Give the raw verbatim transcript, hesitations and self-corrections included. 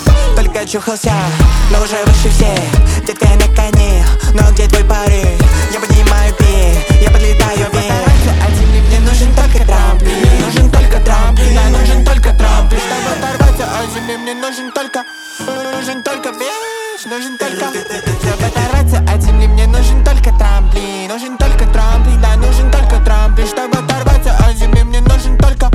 только чухался, но уже выше всех. Детка, я на коне, но где твой парень? Я поднимаю пик, я подлетаю вверх. От земли мне нужен только трамплин. Мне нужен только трамплин, да, нужен только трамплин. Чтобы оторваться от земли мне нужен только, нужен только вверх, нужен только. Чтобы оторваться от земли мне нужен только трамплин. Нужен только трамплин, да, нужен только трамплин. Чтобы оторваться от земли мне нужен только.